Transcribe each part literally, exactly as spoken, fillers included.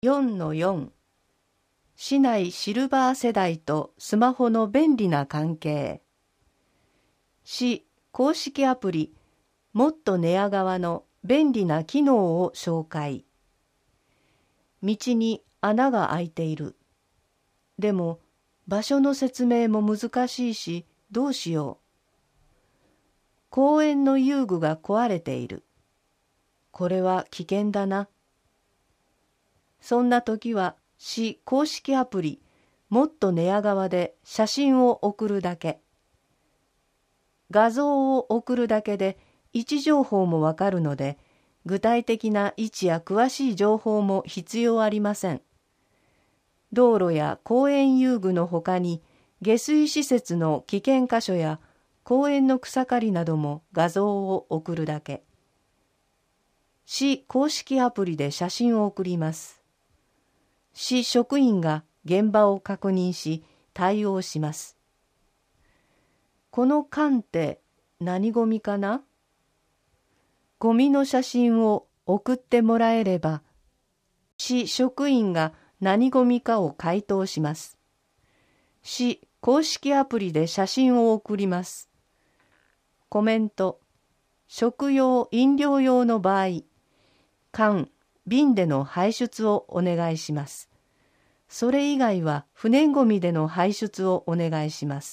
よんのよん 市内シルバー世代とスマホの便利な関係。市公式アプリもっと寝屋川の便利な機能を紹介。道に穴が開いている。でも場所の説明も難しいしどうしよう。公園の遊具が壊れている。これは危険だな。そんな時は市公式アプリもっと寝屋川で写真を送るだけ。画像を送るだけで位置情報もわかるので、具体的な位置や詳しい情報も必要ありません。道路や公園遊具のほかに下水施設の危険箇所や公園の草刈りなども画像を送るだけ。市公式アプリで写真を送ります。市職員が現場を確認し対応します。この缶って何ゴミかな？ゴミの写真を送ってもらえれば、市職員が何ゴミかを回答します。市公式アプリで写真を送ります。コメント、食用・飲料用の場合、缶・瓶での排出をお願いします。それ以外は不燃ごみでの排出をお願いします。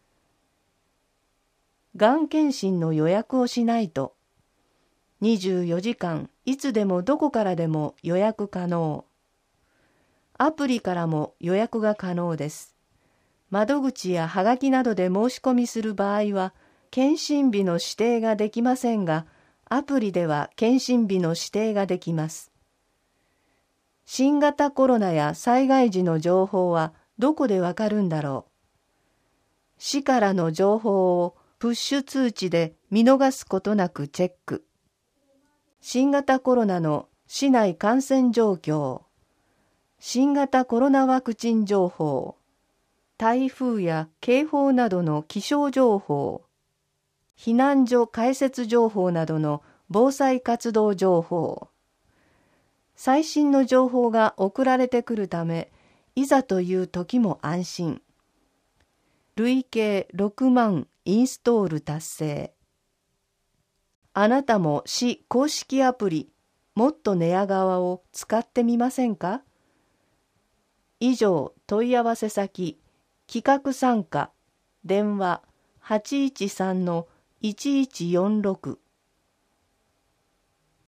がん検診の予約をしないと、にじゅうよじかんいつでもどこからでも予約可能。アプリからも予約が可能です。窓口やはがきなどで申し込みする場合は、検診日の指定ができませんが、アプリでは検診日の指定ができます。新型コロナや災害時の情報はどこでわかるんだろう。市からの情報をプッシュ通知で見逃すことなくチェック。新型コロナの市内感染状況、新型コロナワクチン情報、台風や警報などの気象情報、避難所開設情報などの防災活動情報。最新の情報が送られてくるため、いざという時も安心。累計ろくまんインストール達成。あなたも市公式アプリもっと寝屋川を使ってみませんか？以上、問い合わせ先、企画参加、電話はちいちさんのいちいちよんろく